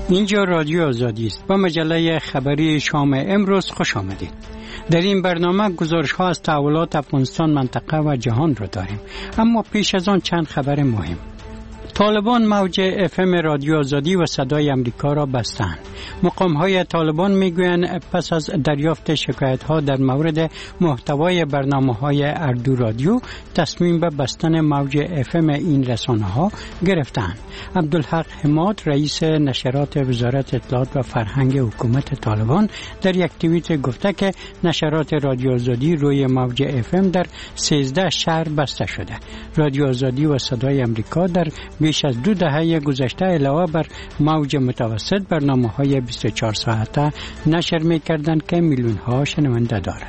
اینجا رادیو آزادی است و مجله خبری شام امروز خوش آمدید. در این برنامه گزارش ها از تحولات افغانستان، منطقه و جهان را داریم، اما پیش از آن چند خبر مهم. طالبان موج FM رادیو آزادی و صدای امریکا را بستند. مقام‌های طالبان میگویند پس از دریافت شکایت‌ها در مورد محتوای برنامه‌های اردو رادیو تصمیم به بستن موج FM این رسانه‌ها گرفتند. عبدالحق حماد رئیس نشرات وزارت اطلاعات و فرهنگ حکومت طالبان در یک توییت گفته که نشرات رادیو آزادی روی موج FM در 13 شهر بسته شده. رادیو آزادی و صدای امریکا در بیش از 2 دهه گذشته علاوه بر موج متوسط برنامه‌های 24 ساعته نشر می‌کردند که میلیون‌ها شنونده دارند.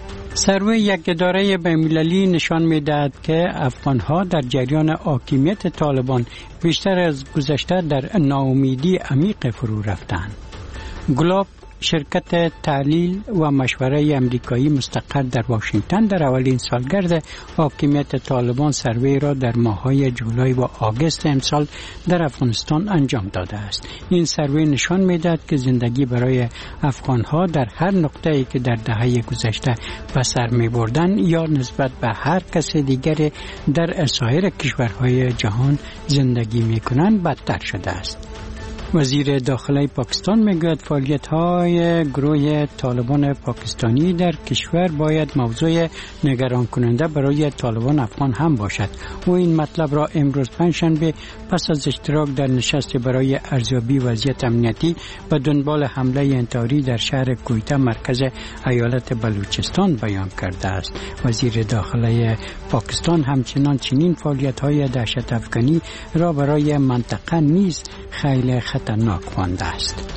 سروی یک اداره بین‌المللی نشان می‌دهد که افغان‌ها در جریان حاکمیت طالبان بیشتر از گذشته در ناامیدی عمیق فرو رفتند. گلوب شرکت تحلیل و مشوره امریکایی مستقر در واشنگتن در اولین سالگرد حاکمیت طالبان سروی را در ماه‌های جولای و آگوست امسال در افغانستان انجام داده است. این سروی نشان می‌دهد که زندگی برای افغان‌ها در هر نقطه‌ای که در دهه گذشته به سر می‌بردند یا نسبت به هر کس دیگری در سایر کشورهای جهان زندگی می‌کنند بدتر شده است. وزیر داخلی پاکستان میگوید فعالیت‌های گروه طالبان پاکستانی در کشور باید موضوع نگران کننده برای طالبان افغان هم باشد. او این مطلب را امروز پنجشنبه پس از اشتراک در نشست برای ارزیابی وضعیت امنیتی به دنبال حمله انتحاری در شهر کویته مرکز ایالت بلوچستان بیان کرده است. وزیر داخلی پاکستان همچنان چنین فعالیت‌های دهشت افغانی را برای منطقه نیز خیلی خطرناک خوانده است.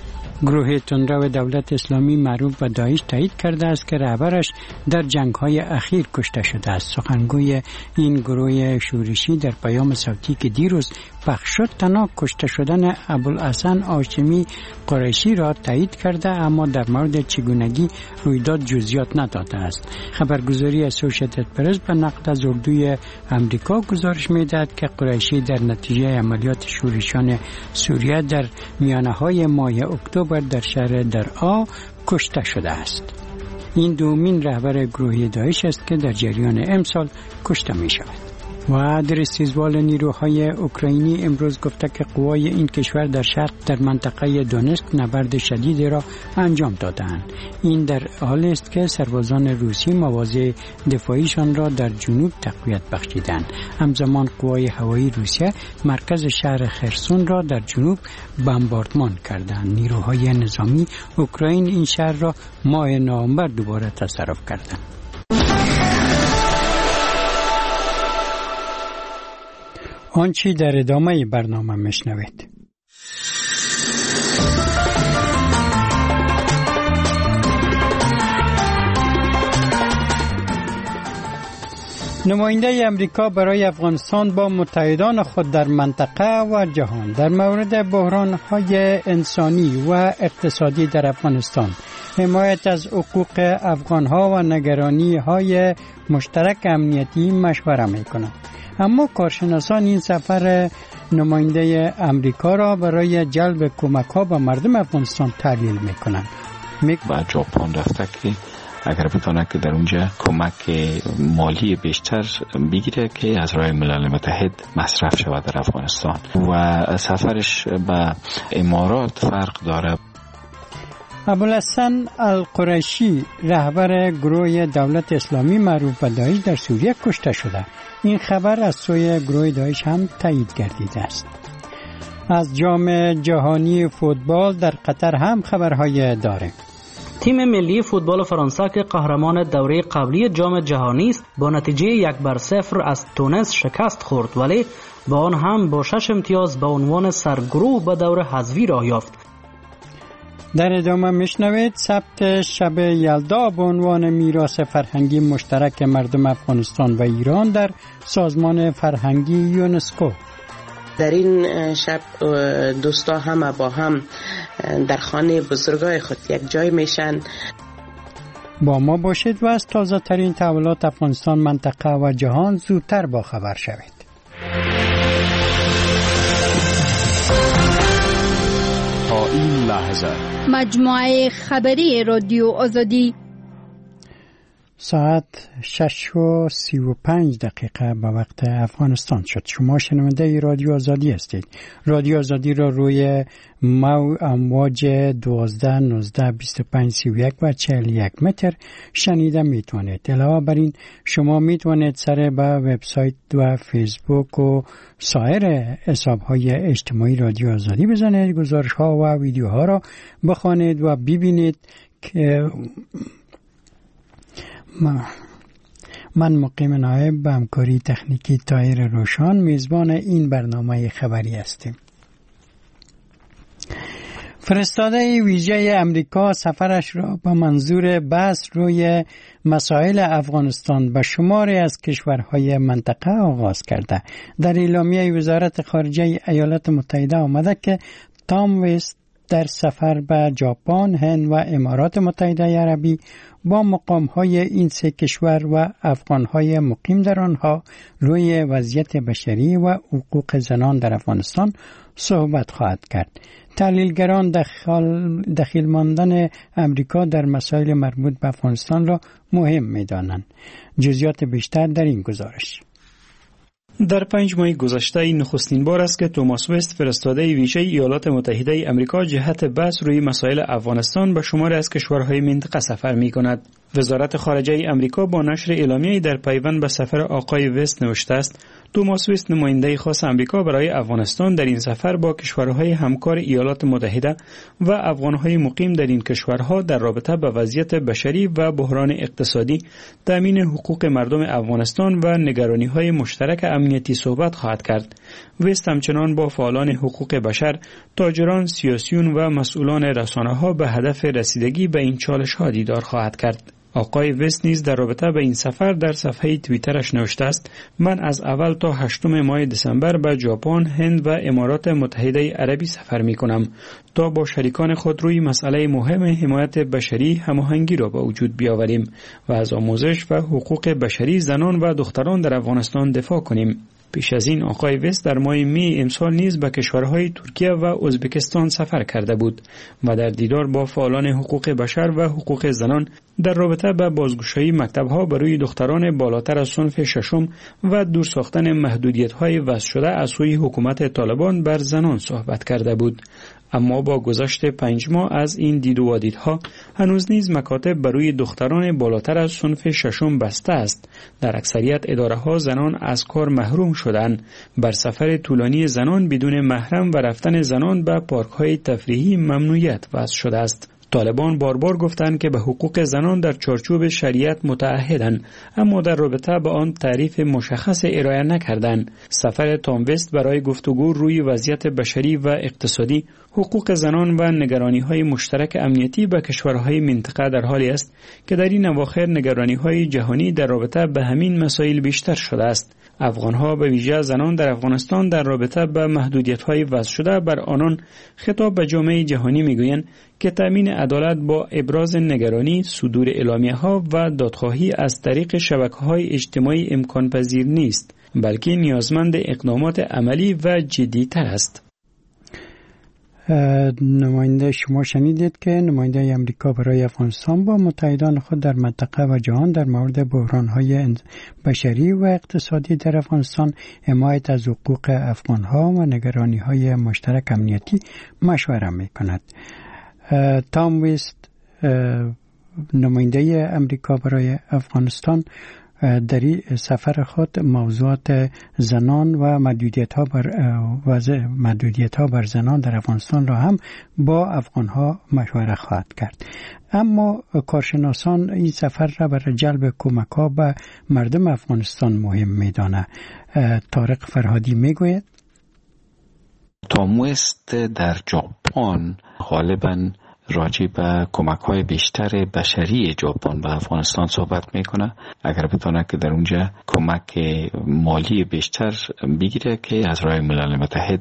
گروه تندرو دولت اسلامی معروف به داعش تایید کرده است که رهبرش در جنگ‌های اخیر کشته شده است. سخنگوی این گروه شورشی در پیام صوتی که دیروز پخش شد تنها کشته شدن ابوالحسن هاشمی قریشی را تایید کرده، اما در مورد چگونگی رویداد جزئیات نداده است. خبرگزاری اسوسییتد پرس به نقل از اردوی امریکا گزارش می‌دهد که قریشی در نتیجه عملیات شورشیان سوریه در میانه‌های ماه اکتبر در شهر درعا کشته شده است. این دومین رهبر گروه داعش است که در جریان امسال کشته می شود. و در استیزوال نیروهای اوکراینی امروز گفته که قوای این کشور در شرق در منطقه دونسک نبرد شدیدی را انجام دادند. این در حالی است که سربازان روسی مواضع دفاعیشان را در جنوب تقویت بخشیدند. همزمان قوای هوایی روسیه مرکز شهر خرسون را در جنوب بمباردمان کردند. نیروهای نظامی اوکراین این شهر را ماه نوامبر دوباره تصرف کردند. آنچه در ادامه برنامه میشنوید. نماینده امریکا برای افغانستان با متحدان خود در منطقه و جهان در مورد بحران‌های انسانی و اقتصادی در افغانستان، حمایت از حقوق افغان‌ها و نگرانی‌های مشترک امنیتی مشوره می‌کنند. اما کارشناسان این سفر نماینده امریکا را برای جلب کمک‌ها به مردم افغانستان تحلیل می‌کنند. با ژاپن رفته که اگر بتونه که در اونجا کمک مالی بیشتر بگیره که از راه ملل متحد مصرف شود در افغانستان، و سفرش به امارات فرق داره. ابوالحسن القریشی رهبر گروه دولت اسلامی معروف به داعش در سوریه کشته شده. این خبر از سوی گروه داعش هم تایید گردیده است. از جام جهانی فوتبال در قطر هم خبرهای داریم. تیم ملی فوتبال فرانسه که قهرمان دوره قبلی جام جهانی است با نتیجه 1-0 از تونس شکست خورد، ولی با آن هم با 6 امتیاز به عنوان سرگروه به دور حذفی راه یافت. در ادامه میشنوید ثبت شب یلدا به عنوان میراث فرهنگی مشترک مردم افغانستان و ایران در سازمان فرهنگی یونسکو. در این شب دوستا همه با هم در خانه بزرگای خود یک جای میشن. با ما باشید و از تازه ترین تحولات افغانستان، منطقه و جهان زودتر با خبر شوید. این لحظه مجموعه خبری رادیو آزادی. ساعت 6:35 به وقت افغانستان شد. شما شنونده رادیو آزادی هستید. رادیو آزادی را روی امواج 12 19 25 31 و 41 متر شنیده میتونید. علاوه بر این شما میتونید سر به وبسایت و فیسبوک و سایر حساب‌های اجتماعی رادیو آزادی بزنید، گزارش‌ها و ویدیوها را بخوانید و ببینید که من مقیم نایب به همکاری تکنیکی طاهر روشان میزبان این برنامه خبری هستیم. فرستاده ویژه امریکا سفرش را به منظور بحث روی مسائل افغانستان به شماری از کشورهای منطقه آغاز کرده. در اعلامیه وزارت خارجه ایالات متحده آمده که تام ویست در سفر به ژاپن، هند و امارات متحده عربی با مقام‌های این سه کشور و افغان‌های مقیم در آنها روی وضعیت بشری و حقوق زنان در افغانستان صحبت خواهد کرد. تحلیلگران دخیل ماندن امریکا در مسائل مربوط به افغانستان را مهم می‌دانند. جزئیات بیشتر در این گزارش. در 5 ماه گذشته این نخستین بار است که توماس وست فرستاده ویژه ایالات متحده آمریکا جهت بحث روی مسائل افغانستان به شماری از کشورهای منطقه سفر می‌کند. وزارت خارجه آمریکا با نشر اعلامیه‌ای در پیوند به سفر آقای وست نوشته است: توماس وست نماینده خاص آمریکا برای افغانستان در این سفر با کشورهای همکار ایالات متحده و افغان‌های مقیم در این کشورها در رابطه با وضعیت بشری و بحران اقتصادی، تامین حقوق مردم افغانستان و نگرانی‌های مشترک امنیتی صحبت خواهد کرد. وست همچنان با فعالان حقوق بشر، تاجران، سیاسیون و مسئولان رسانه‌ها به هدف رسیدگی به این چالش‌ها دیدار خواهد کرد. آقای وست نیز در رابطه به این سفر در صفحه توییترش نوشته است: من از اول تا 8 ماه دسامبر به ژاپن، هند و امارات متحده عربی سفر می کنم تا با شریکان خود روی مسئله مهم حمایت بشری هماهنگی را به وجود بیاوریم و از آموزش و حقوق بشری زنان و دختران در افغانستان دفاع کنیم. پیش از این آقای وست در ماه می امسال نیز به کشورهای ترکیه و ازبکستان سفر کرده بود و در دیدار با فعالان حقوق بشر و حقوق زنان در رابطه با بازگشایی مکتب‌ها برای دختران بالاتر از صنف ششم و دور ساختن محدودیت‌های وضع شده از سوی حکومت طالبان بر زنان صحبت کرده بود. اما با گذشت 5 ماه از این دید و دادها هنوز نیز مکاتب برای دختران بالاتر از صنف ششم بسته است. در اکثریت اداره‌ها زنان از کار محروم شدند. بر سفر طولانی زنان بدون محرم و رفتن زنان به پارک‌های تفریحی ممنوعیت وضع شده است. طالبان بار گفتند که به حقوق زنان در چارچوب شریعت متعهدند، اما در رابطه با آن تعریف مشخص ارائه نکردند. سفر تام وست برای گفتگو روی وضعیت بشری و اقتصادی، حقوق زنان و نگرانی‌های مشترک امنیتی به کشورهای منطقه در حالی است که در این اواخر نگرانی‌های جهانی در رابطه به همین مسائل بیشتر شده است. افغان‌ها به ویژه زنان در افغانستان در رابطه با محدودیت‌های وضع شده بر آنان خطاب به جامعه جهانی می‌گویند که تامین عدالت با ابراز نگرانی، صدور اعلامیه‌ها و دادخواهی از طریق شبکه‌های اجتماعی امکان پذیر نیست، بلکه نیازمند اقدامات عملی و جدی‌تر است. نماینده شما شنیدید که نماینده امریکا برای افغانستان با متحدان خود در منطقه و جهان در مورد بحران‌های بشری و اقتصادی در افغانستان، حمایت از حقوق افغان‌ها و نگرانی‌های مشترک امنیتی مشوره می‌کند. تام وست نماینده امریکا برای افغانستان در سفر خود موضوعات زنان و محدودیت‌ها بر زنان در افغانستان را هم با افغان‌ها مشوره خواهد کرد. اما کارشناسان این سفر را برای جلب کمک‌ها به مردم افغانستان مهم می‌دانند. طارق فرهادی میگوید تام وست در ژاپن غالباً راجع به کمک‌های بیشتر بشری ژاپن به افغانستان صحبت میکنه. اگر بتونه که در اونجا کمک مالی بیشتر بگیره که از راه ملل متحد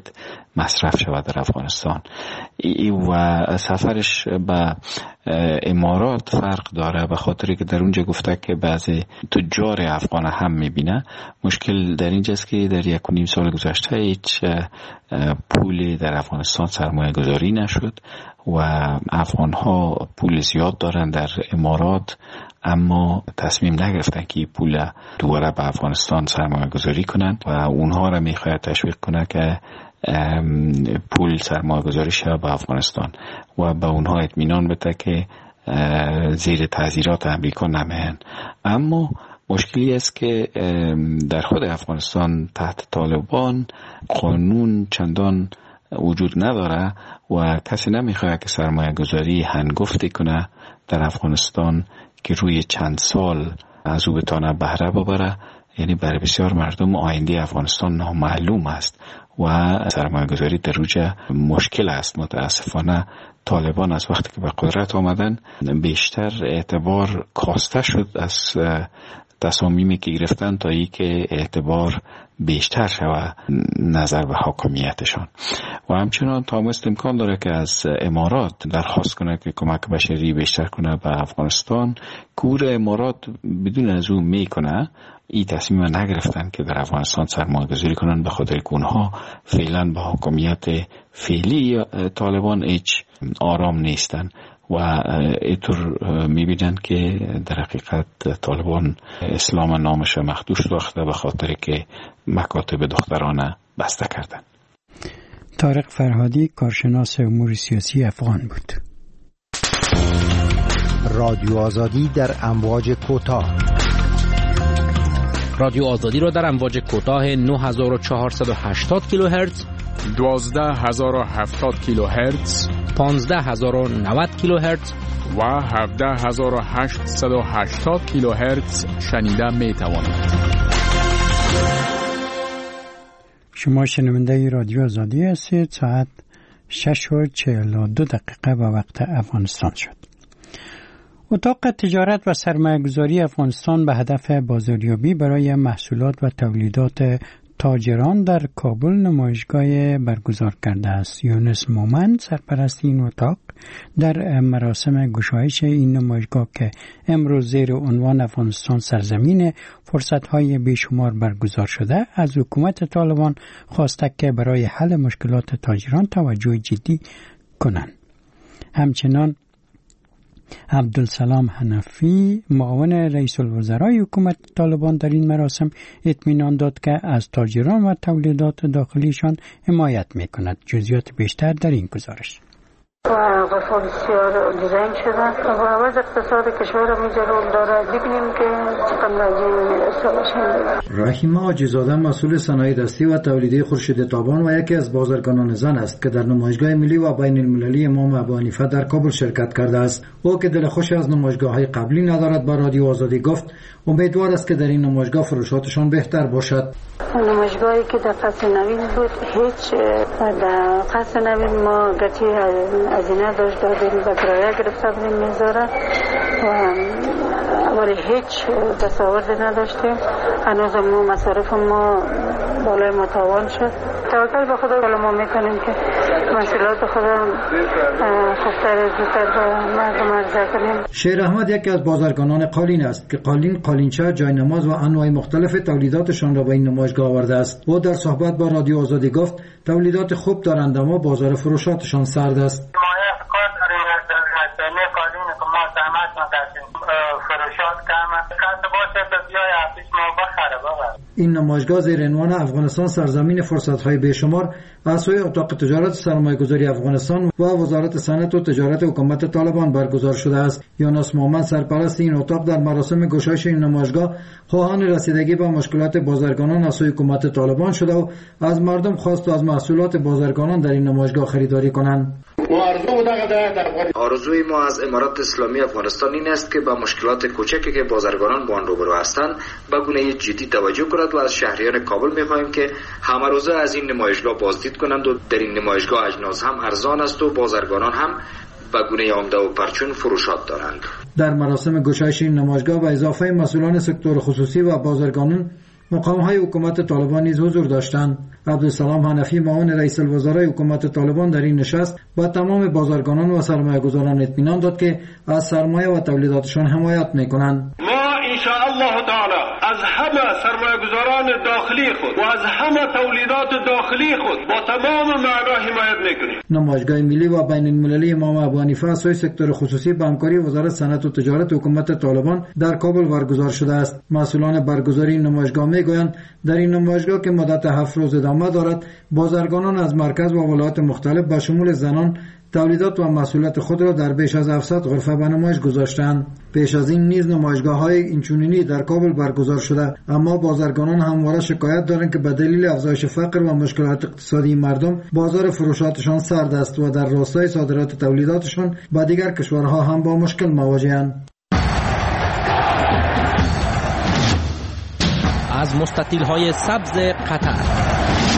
مصرف شود در افغانستان. و سفرش به امارات فرق داره به خاطری که در اونجا گفته که بعضی تجار افغان هم میبینه. مشکل در اینجاست که در 1.5 سال گذشته هیچ پولی در افغانستان سرمایه گذاری نشد و افغان ها پول زیاد دارن در امارات، اما تصمیم نگرفتن که پول دوباره به افغانستان سرمایه گذاری کنند و اونها را میخواهد تشویق کنه که پول سرمایه گذاری شود به افغانستان و به اونها اطمینان بده که زیر تعزیرات امریکا نمیان. اما مشکلی است که در خود افغانستان تحت طالبان قانون چندان وجود نداره و کسی نمیخواد که سرمایه گذاری هنگفتی کنه در افغانستان که روی چند سال از او بتانه بهره ببره. یعنی برای بسیار مردم آینده افغانستان نامعلوم است و سرمایه گذاری در روجه مشکل است. متاسفانه طالبان از وقتی که به قدرت آمدن بیشتر اعتبار کاسته شد از تصامیمی که گرفتن تا ای که اعتبار بیشتر شود نظر به حاکمیتشان. و همچنان تامست امکان داره که از امارات درخواست کنه که کمک بشری بیشتر کنه به افغانستان. کور امارات بدون از اون میکنه. این تصمیم نگرفتن که در افغانستان سرمایه گذاری کنن به خاطر که اونها فعلا به حاکمیت فعلی طالبان هیچ آرام نیستن و اینطور میبینن که در حقیقت طالبان اسلام نامش مخدوش ساخته به خاطر که مکاتب دخترانه بسته کردن. طارق فرهادی کارشناس امور سیاسی افغان بود. رادیو آزادی در امواج کوتاه. رادیو آزادی را در امواج کوتاه 9480 کیلوهرتز، 12070 کیلوهرتز، 15090 کیلوهرتز و 17880 کیلوهرتز شنیده می توانید. شما شنونده رادیو آزادی هستید. ساعت 6:42 به وقت افغانستان شد. اتاق تجارت و سرمایه‌گذاری افغانستان به هدف بازاریابی برای محصولات و تولیدات تاجران در کابل نمایشگاه برگزار کرده است. یونس مومند سرپرست این اتاق در مراسم گشایش این نمایشگاه که امروز زیر عنوان افغانستان سرزمین فرصت‌های بیشمار برگزار شده از حکومت طالبان خواسته که برای حل مشکلات تاجران توجه جدی کنند. همچنان عبدالسلام حنفی معاون رئیس الوزرای حکومت طالبان در این مراسم اطمینان داد که از تاجران و تولیدات داخلیشان حمایت می‌کند. جزئیات بیشتر در این گزارش. و اقتصاد بسیار دیزاین شده و عوض اقتصاد کشور را می‌جرون داره. ببینیم که چقدر راجع رحیمه حاجی‌زاده مسئول صنایع دستی و تولیدی خورشید تابان و یکی از بازرگانان زن است که در نمایشگاه ملی و بین المللی امام ابو حنیفه در کابل شرکت کرده است. او که دلخوش از نمایشگاه‌های قبلی ندارد با رادیو آزادی گفت امیدوار است که در این نمایشگاه فروشاتشان بهتر باشد. نمایشگاهی که در قصر نوین بود هیچ در قصر نوین ما گرچه هزینه داشت دادیم و کرایه گرفته بودیم میذاره ولی هیچ دستاوردی نداشتیم. هنوز ما مصارف ما بالای متوان شد. توکل به خدا ما میکنیم که محصولات خدا خوبتر زودتر به مردم عرضه کنیم. شیر احمد یکی از بازرگانان قالین است که قالین، قالینچه، جاینماز و انواع مختلف تولیداتشان را به این نمایشگاه آورده است. او در صحبت با رادیو آزادی گفت تولیدات خوب دارند اما بازار فروشاتشان سرد است. این نمایشگاه زیر عنوان افغانستان سرزمین فرصت‌های بیشمار از سوی اتاق تجارت سرمایه‌گذاری افغانستان و وزارت صنعت و تجارت حکومت طالبان برگزار شده است. یونس مومند سرپرست این اتاق در مراسم گشایش این نمایشگاه خواهان رسیدگی به مشکلات بازرگانان از سوی حکومت طالبان شده و از مردم خواست از محصولات بازرگانان در این نمایشگاه خریداری کنند. آرزوی ما از امارات اسلامی افغانستان این است که با مشکلات کوچکی که بازرگانان با آن روبرو هستند به گونه جدی توجه کند و از شهریان کابل می‌خواهیم که همه روزه از این نمایشگاه بازدید کنند و در این نمایشگاه اجناس هم ارزان است و بازرگانان هم به گونه عمده و پرچون فروشات دارند. در مراسم گشایش این نمایشگاه به اضافه مسئولان سکتور خصوصی و بازرگانان مقام‌های حکومت طالبان نیز حضور داشتند. عبدالسلام حنفی معاون رئیس الوزرای حکومت طالبان در این نشست با تمام بازرگانان و سرمایه‌گذاران اطمینان داد که از سرمایه و تولیداتشان حمایت می‌کنند. ان شاء الله تعالی از همه سرمایه‌گذاران داخلی خود و از همه تولیدات داخلی خود با تمام معنا حمایت می‌کنیم. نمایشگاه ملی و بین‌المللی امام ابو حنیفه از سوی سکتور خصوصی به همکاری وزارت صنعت و تجارت حکومت طالبان در کابل برگزار شده است. مسئولان برگزاری نمایشگاه میگویند در این نمایشگاه که مدت 7 روز ادامه دارد، بازرگانان از مرکز و ولایات مختلف به شمول زنان تولیدات و محصولات خود را در بیش از 700 غرفه به نمایش گذاشتند. پیش از این نیز نمایشگاه‌های اینچنینی در کابل برگزار شده، اما بازرگانان همواره شکایت دارند که به دلیل افزایش فقر و مشکلات اقتصادی مردم بازار فروشاتشان سرد است و در راستای صادرات تولیداتشان به دیگر کشورها هم با مشکل مواجه‌اند. از مستطیل‌های سبز قطر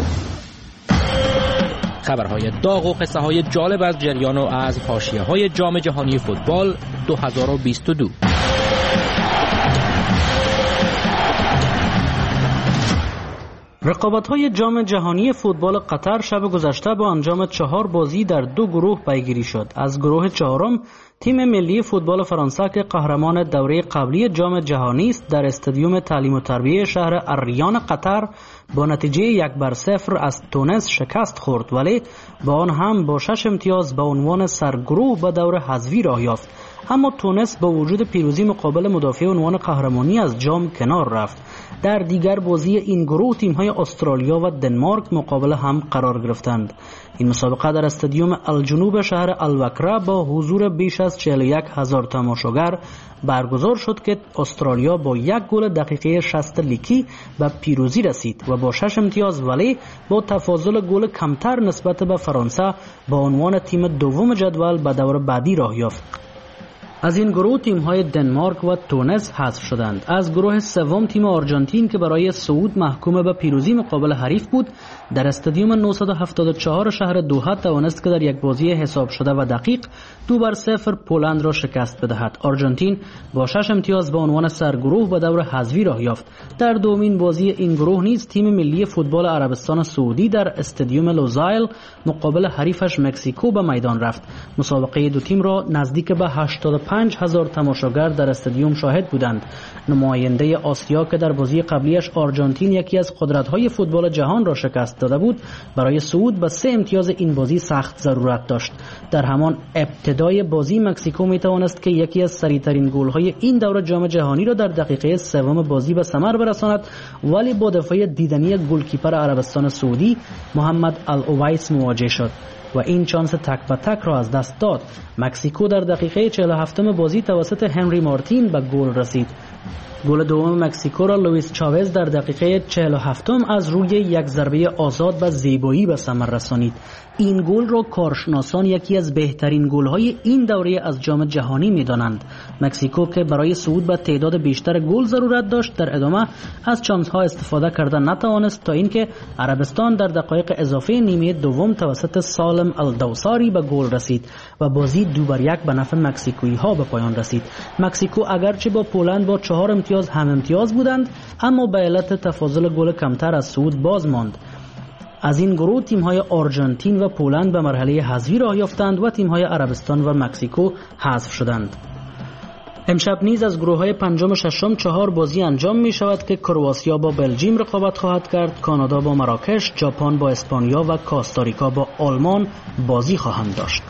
خبرهای داغ و قصه های جالب از جریان و از حاشیه‌های جام جهانی فوتبال 2022. رقابت‌های جام جهانی فوتبال قطر شب گذشته با انجام 4 بازی در 2 گروه پیگیری شد. از گروه چهارم تیم ملی فوتبال فرانسه که قهرمان دوره قبلی جام جهانی است در استادیوم تعلیم و تربیت شهر الریان قطر با نتیجه 1-0 از تونس شکست خورد، ولی با آن هم با 6 امتیاز به عنوان سرگروه به دور حذفی راه یافت. اما تونس با وجود پیروزی مقابل مدافع عنوان قهرمانی از جام کنار رفت. در دیگر بازی این گروه تیم‌های استرالیا و دنمارک مقابل هم قرار گرفتند. این مسابقه در استادیوم الجنوب شهر الوکره با حضور بیش از 41,000 تماشاگر برگزار شد که استرالیا با 1 گل دقیقه 60 لیکی به پیروزی رسید و با 6 امتیاز ولی با تفاضل گل کمتر نسبت به فرانسه با عنوان تیم دوم جدول به دور بعدی راه یافت. از این گروه تیم‌های دنمارک و تونس حذف شدند. از گروه سوم تیم آرژانتین که برای صعود محکوم به پیروزی مقابل حریف بود، در استادیوم 974 شهر دوحه توانست که در یک بازی حساب شده و دقیق 2-0 پولند را شکست بدهد. آرژانتین با 6 امتیاز به عنوان سرگروه به دور حذفی راه یافت. در دومین بازی این گروه نیز تیم ملی فوتبال عربستان سعودی در استادیوم لوزایل مقابل حریفش مکزیکو به میدان رفت. مسابقه دو تیم را نزدیک به 85,000 تماشاگر در استادیوم شاهد بودند. نماینده آسیا که در بازی قبلیش آرژانتین یکی از قدرت‌های فوتبال جهان را شکست داده بود، برای صعود به 3 امتیاز این بازی سخت ضرورت داشت. در همان ابتدای بازی مکزیکو می توانست که یکی از سریعترین گل‌های این دوره جام جهانی را در دقیقه 3 بازی به ثمر برساند، ولی با دفاع دیدنی گلکیپر عربستان سعودی محمد الاویس مواجه شد و این چانس تک به تک را از دست داد. مکزیکو در دقیقه 47 بازی توسط هنری مارتین به گل رسید. گل دوم مکزیکو را لوئیس چاوز در دقیقه 47 از روی یک ضربه آزاد به زیبایی به ثمر رسانید. این گل را کارشناسان یکی از بهترین گل‌های این دوره از جام جهانی می‌دانند. مکزیکو که برای صعود به تعداد بیشتر گل ضرورت داشت، در ادامه از چانس‌ها استفاده کردن نتوانست تا اینکه عربستان در دقایق اضافه نیمه دوم توسط سالم الدوساری به گل رسید و بازی 2-1 به نفع مکزیکویی‌ها به پایان رسید. مکزیکو اگرچه با پولند با 4 امتیاز هم امتیاز بودند، اما به علت تفاضل گل کمتر از صعود باز ماند. از این گروه تیم‌های آرژانتین و پولند به مرحله حذفی راه یافتند و تیم‌های عربستان و مکزیکو حذف شدند. امشب نیز از گروه‌های پنجم و ششم 4 بازی انجام می‌شود که کرواتیا با بلژیم رقابت خواهد کرد، کانادا با مراکش، ژاپن با اسپانیا و کاستاریکا با آلمان بازی خواهند داشت.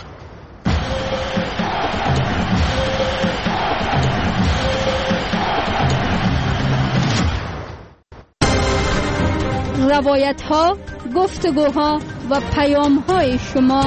روایت ها، گفتگوها و پیام های شما.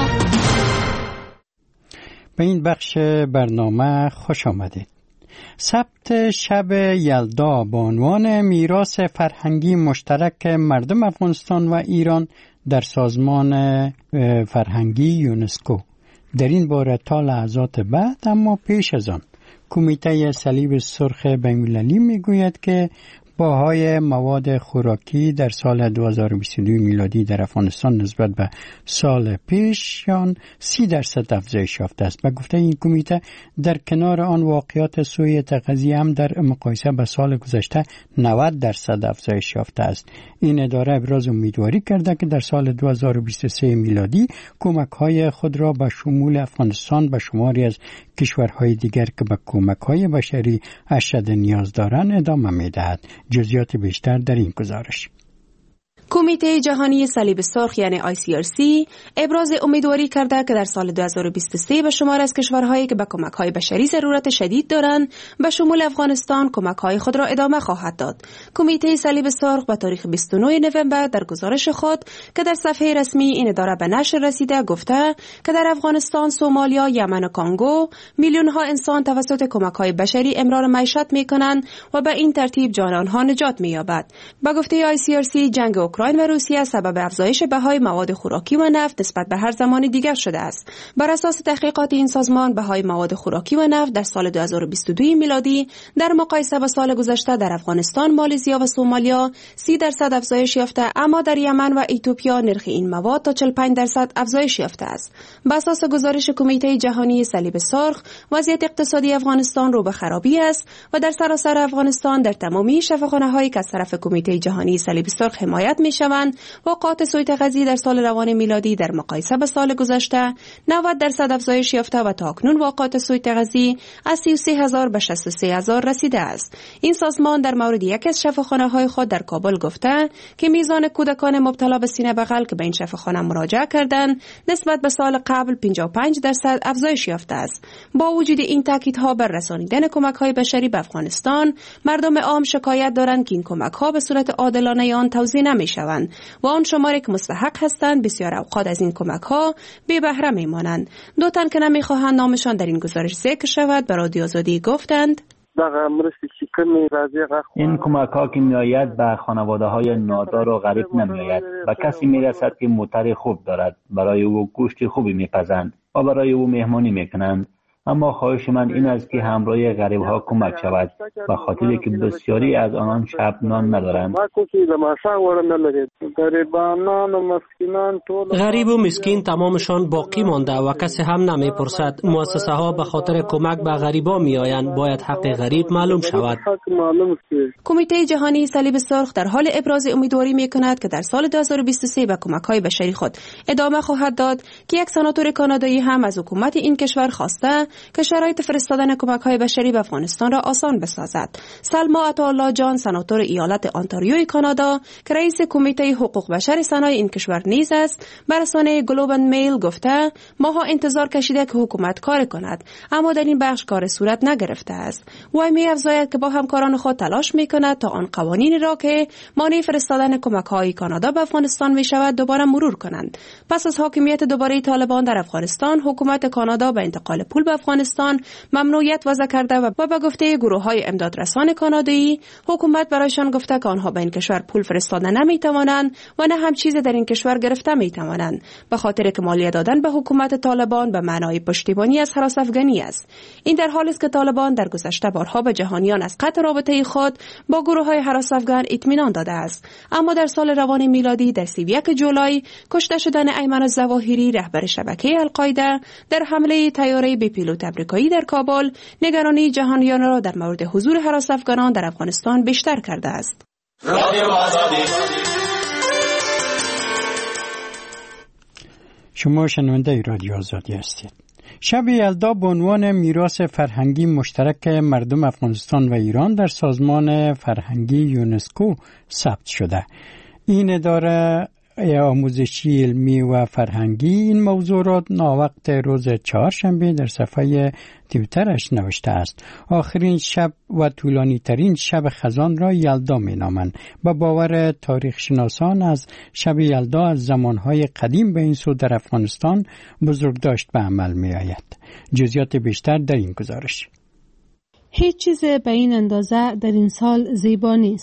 به این بخش برنامه خوش آمدید. سبت شب یلدا با عنوان میراث فرهنگی مشترک مردم افغانستان و ایران در سازمان فرهنگی یونسکو. در این باره تا لحظات بعد، اما پیش از آن کمیته صلیب سرخ بین‌المللی میگوید که بهای مواد خوراکی در سال 2022 میلادی در افغانستان نسبت به سال پیشیان 30% افزایش یافته است. به گفته این کمیته در کنار آن واقعات سوء تغذیه هم در مقایسه به سال گذشته 90% افزایش یافته است. این اداره ابراز امیدواری کرده که در سال 2023 میلادی کمک‌های خود را به شمول افغانستان به شماری از کشورهای دیگر که به کمک‌های بشری اشد نیاز دارند ادامه می‌دهد. جزئیات بیشتر در این گزارش. کمیته جهانی صلیب سرخ یعنی ICRC ابراز امیدواری کرده که در سال 2023 به شمار از کشورهایی که به کمک‌های بشری ضرورت شدید دارند به شمول افغانستان کمک‌های خود را ادامه خواهد داد. کمیته صلیب سرخ به تاریخ 29 نوامبر در گزارش خود که در صفحه رسمی این اداره به نشر رسیده گفته که در افغانستان، سومالیا، یمن و کانگو میلیون‌ها انسان توسط کمک‌های بشری امرار معیشت می‌کنند و به این ترتیب جان آنها نجات می‌یابد. به گفته ICRC جنگ اوکراین و روسیه سبب افزایش بهای مواد خوراکی و نفت نسبت به هر زمان دیگر شده است. بر اساس تحقیقات این سازمان بهای مواد خوراکی و نفت در سال 2022 میلادی در مقایسه با سال گذشته در افغانستان، مالزیا و سومالیا 30% افزایش یافته، اما در یمن و ایتوپیا نرخ این مواد تا 45% افزایش یافته است. بر اساس گزارش کمیته جهانی صلیب سرخ وضعیت اقتصادی افغانستان رو به خرابی است و در سراسر افغانستان در تمامی شفاخانه‌هایی که از طرف کمیته جهانی صلیب سرخ حمایت می‌شوند واقعات سوء تغذیه در سال روان میلادی در مقایسه به سال گذشته 90% افزایش یافته و تا اکنون واقعات سوء تغذیه از 33000 به 63000 رسیده است. این سازمان در مورد یکی از شفاخانه‌های خود در کابل گفته که میزان کودکان مبتلا به سینه بغل که به این شفاخانه مراجعه کردند نسبت به سال قبل 55% افزایش یافته است. با وجود این تاکیدها بر رسانیدن کمک‌های بشری به افغانستان، مردم عام شکایت دارند که این کمک‌ها به صورت عادلانه آن توزیع نمی‌شوند و آن شماری که مستحق هستند بسیار اوقات از این کمک‌ها بی بهره می‌مانند. دو تن که نمی‌خواهند نامشان در این گزارش ذکر شود به رادیو آزادی گفتند این کمک‌ها که می‌آید به خانواده‌های نادار و غریب نمی‌آید و کسی می‌رسد که موتر خوب دارد، برای او گوشت خوبی می‌پزند و برای او مهمانی می‌کنند. اما خواهش من این است که همراه غریب‌ها کمک شود به خاطر که بسیاری از آنان شب نان ندارند. غریب و مسکین تمامشان باقی مانده و کسی هم نمی‌پرسد. مؤسسه ها به خاطر کمک به غریبا می‌آیند. باید حق غریب معلوم شود. کمیته جهانی صلیب سرخ در حال ابراز امیدواری می‌کند که در سال 2023 به کمک‌های بشری خود ادامه خواهد داد که یک سناتور کانادایی هم از حکومت این کشور خواسته که شرایط فرستادن کمک‌های بشری به افغانستان را آسان بسازد. سلما عطاالله جان، سناتور ایالت آنتاریوی کانادا که رئیس کمیته حقوق بشر سنای این کشور نیز است، بر رسانه گلوب اند میل گفته ماها انتظار کشیده که حکومت کار کند، اما در این بخش کار صورت نگرفته است. وی می‌افزاید که با همکاران خود تلاش می‌کند تا آن قوانین را که مانع فرستادن کمک‌های کانادا به افغانستان می‌شود دوباره مرور کنند. پس از حاکمیت دوباره طالبان در افغانستان، حکومت کانادا به انتقال پول به افغانستان ممنوعیت وضع کرده و به گفته گروه‌های امدادرسان کانادایی حکومت برایشان گفته که آنها به این کشور پول فرستادن نمی‌توانند و نه هم چیزی در این کشور گرفته می‌توانند، به خاطر که مالیه دادن به حکومت طالبان به معنای پشتیبانی از هراس افغانی است. این در حالی است که طالبان در گذشته بارها به جهانیان از قطع رابطه خود با گروه‌های هراس افغان اطمینان داده است، اما در سال روان میلادی در 31 جولای کشته شدن ایمن الظواهری رهبر شبکه القاعده در حمله طیاره بی پیلوت آمریکایی در کابل نگرانی جهانیان را در مورد حضور هراس افغانان در افغانستان بیشتر کرده است. شما شنونده رادیو آزادی هستید. شب یلدا به عنوان میراث فرهنگی مشترک مردم افغانستان و ایران در سازمان فرهنگی یونسکو ثبت شده. این اداره آموزشی علمی و فرهنگی این موضوع را ناوقت روز چهارشنبه در صفحه توییترش نوشته است. آخرین شب و طولانی ترین شب خزان را یلدا می نامند. با باور تاریخ شناسان از شب یلدا از زمانهای قدیم به این سو در افغانستان بزرگداشت به عمل می آید. جزئیات بیشتر در این گزارش. هیچ چیز به این اندازه در این سال زیبا نیست.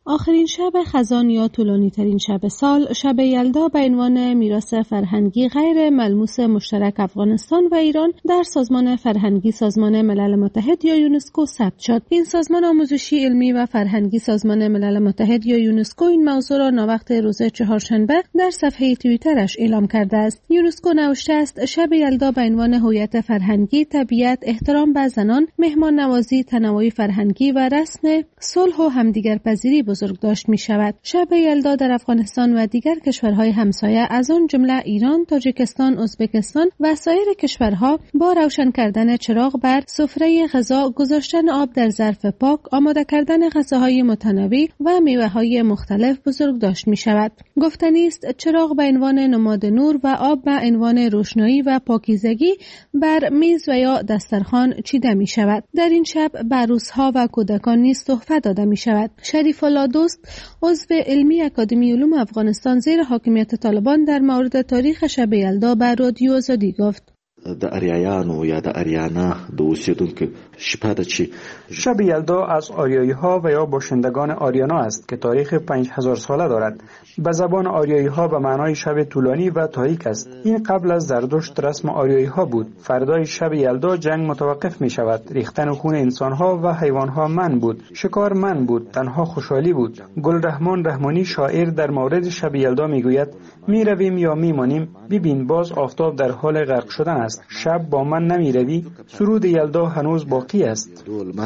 آخرین شب خزان یا طولانی ترین شب سال، شب یلدا به عنوان میراث فرهنگی غیر ملموس مشترک افغانستان و ایران در سازمان فرهنگی سازمان ملل متحد یا یونسکو ثبت شد. این سازمان آموزشی علمی و فرهنگی سازمان ملل متحد یا یونسکو این موضوع را ناوقت روز چهارشنبه در صفحه توییترش اعلام کرده است. یونسکو نوشته است شب یلدا به عنوان هویت فرهنگی، طبیعت، احترام به زنان، مهمان نوازی، تنوع فرهنگی و رسم صلح و همدیگرپذیری بزرگداشت می شود. شب یلدا در افغانستان و دیگر کشورهای همسایه از آن جمله ایران، تاجیکستان، ازبکستان و سایر کشورها با روشن کردن چراغ بر سفره غذا، گذاشتن آب در ظرف پاک، آماده کردن غذاهای متنوع و میوه‌های مختلف بزرگداشت می شود. گفتنی است چراغ به عنوان نماد نور و آب به عنوان روشنایی و پاکیزگی بر میز و یا دسترخوان چیده می شود. در این شب به عروس‌ها و کودکان نیز تحفه داده می شود. شریف الله دوست، عضو علمی اکادمی علوم افغانستان زیر حاکمیت طالبان، در مورد تاریخ شب یلدا به رادیو آزادی گفت: د اریایانو یا د اریانا د اوسیدونکو شپه ده چې شب یلدا از آریایی ها و یا باشندگان آریانا است که تاریخ 5000 ساله دارد. به زبان آریایی ها به معنای شب طولانی و تاریک است. این قبل از زردشت رسم آریایی ها بود. فردای شب یلدا جنگ متوقف می شود. ریختن خون انسان ها و حیوان ها منع بود. شکار منع بود. تنها خوشحالی بود. گل رحمان رحمانی شاعر در مورد شب یلدا می گوید: می رویم یا می مانیم، ببین باز آفتاب در حال غرق شدن است. شب با من نمی روی. سرود یلدا هنوز باقی است.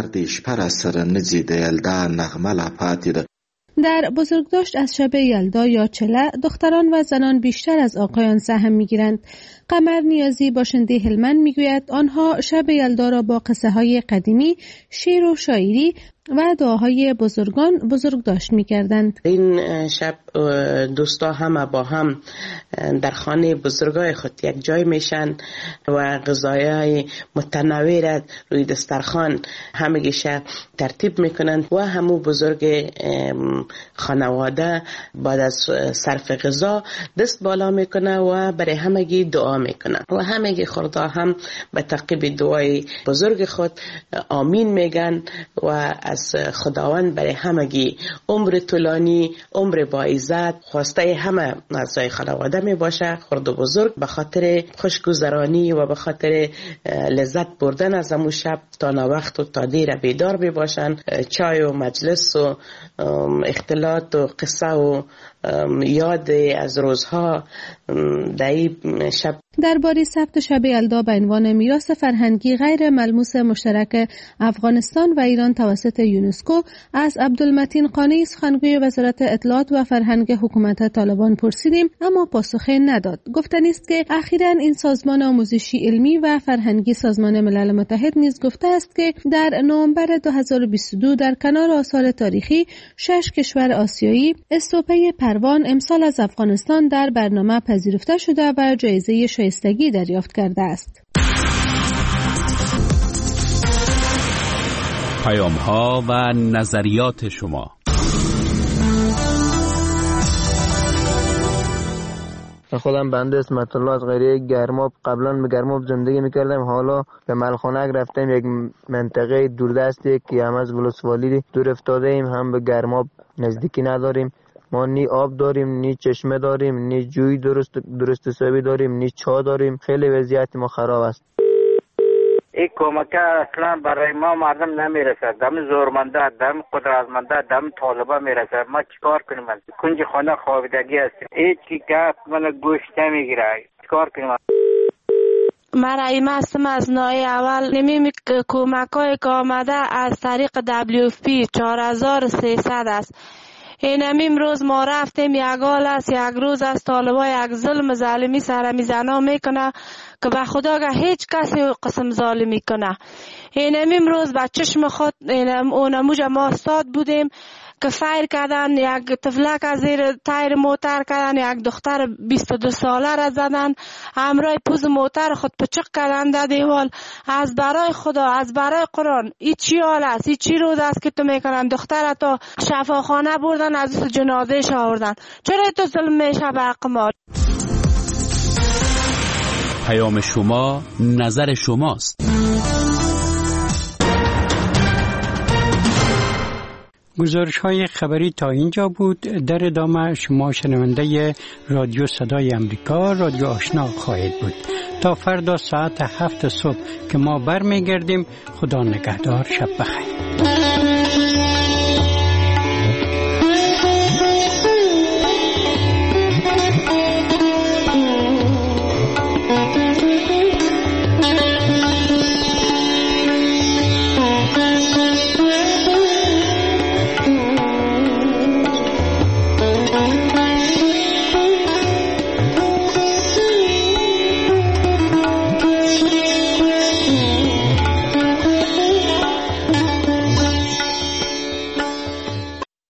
در بزرگداشت از شب یلدا یا چله، دختران و زنان بیشتر از آقایان سهم می‌گیرند. قمر نیازی باشنده هلمند میگوید آنها شب یلدا را با قصه های قدیمی، شعر و شاعری و دعاهای بزرگان بزرگداشت می‌کردند. این شب دوستا همه با هم در خانه بزرگای خود یک جای میشن و غذاهای متنوع را روی دسترخوان همگیشه ترتیب میکنند و همو بزرگ خانواده بعد از صرف غذا دست بالا میکنه و برای همگی دعا میکنه و همگی خورده هم به تعقیب دعای بزرگ خود آمین میگن و از خداوند برای همگی عمر طولانی، عمر با عزت خواسته همه اعضای خانواده می باشه. خرد و بزرگ به خاطر خوشگذرانی و به خاطر لذت بردن از امو شب تا وقت و تا دیر بیدار می باشن. چای و مجلس و اختلاط و قصه و یاد از روزها در این شب. درباره ثبت شب یلدا به عنوان میراث فرهنگی غیر ملموس مشترک افغانستان و ایران توسط یونسکو از عبدالمتین قانی، سخنگوی وزارت اطلاعات و فرهنگ حکومت طالبان پرسیدیم، اما پاسخی نداد. گفتنی است که اخیراً این سازمان آموزشی علمی و فرهنگی سازمان ملل متحد نیز گفته است که در نوامبر 2022 در کنار آثار تاریخی 6 کشور آسیایی استوپه پروان امسال از افغانستان در برنامه پذیرفته شده و جایزه شایستگی دریافت کرده است. پیام‌ها و نظریات شما. خودم بنده اسمت الله از قریه گرماب، قبلا به گرماب زندگی میکردم، حالا به ملخانک رفتم، یک منطقه دوردستی که هم از ولسوالی دور افتاده ایم، هم به گرماب نزدیکی نداریم. ما نی آب داریم، نی چشمه داریم، نی جوی درست حسابی داریم، نی چا داریم. خیلی وضعیت ما خراب است. این کمک اصلا برای ما مردم نمیرسد. دم زورمنده، دم قدرتمنده، دم طالبه میرسد. ما چیکار کنیم؟ کنج خانه خوابیدگی است. هیچ گپ من گوشت نمیگیره. چیکار کنیم؟ من رحیم هستم از نوع اول. نمی کمک‌های که آمده از طریق WFP 4300 است. این امروز ما رفتیم، یک حال است، یک روز است، طالبا یک ظلم ظالمی سر میزنا میکنه که به خدا که هیچ کسی قسم ظالمی کنه. این امروز به چشم خود اونموج ما استاد بودیم که فایر کردن، یک طفلک از زیر تایر موتر کردن، یک دختر 22 ساله را زدن، همراه پوز موتر خود پچق کردن در دیوال. از برای خدا، از برای قرآن، این چی حال است؟ این چی روز است که تو میکنن؟ دختر تو شفاخانه بردن، از جنازه آوردن. چرا تو ظلم میشه به حق ما؟ پیام شما، نظر شماست. گزارش های خبری تا اینجا بود. در ادامه شما شنونده رادیو صدای امریکا، رادیو آشنا خواهید بود. تا فردا ساعت 7 صبح که ما برمیگردیم. خدا نگهدار، شب بخیر.